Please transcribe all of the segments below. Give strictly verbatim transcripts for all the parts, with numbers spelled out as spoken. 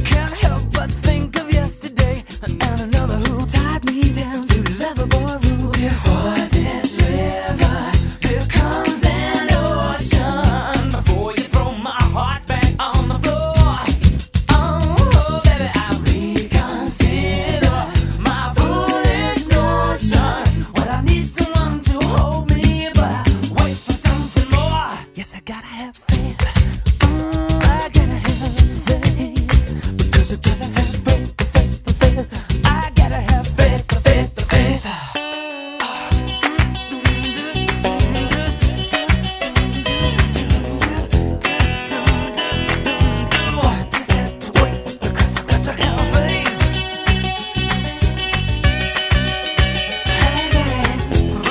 Can't help but think of yesterday and another who tied me down to lover boy rules. Before this river, there comes an ocean. Before you throw my heart back on the floor, oh baby, I reconsider my foolish notion. Well, I need someone to hold me, but I wait for something more. Yes, I gotta have faith. Mm, I gotta have faith, because I gotta have faith, faith, faith. I gotta have faith, faith, faith. Just have to wait, because I got to have faith. I gotta have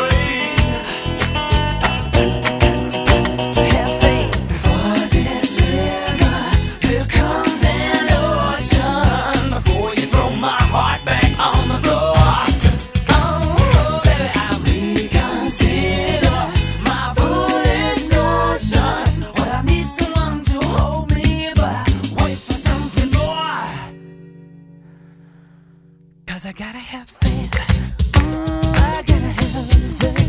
faith, to have faith. Before this river, there comes an ocean. Before you throw my heart back on the floor, oh baby, I reconsider my foolish notion. Well, I need someone to hold me, but I wait for something more. Cause I gotta have faith. Mm, I gotta have faith.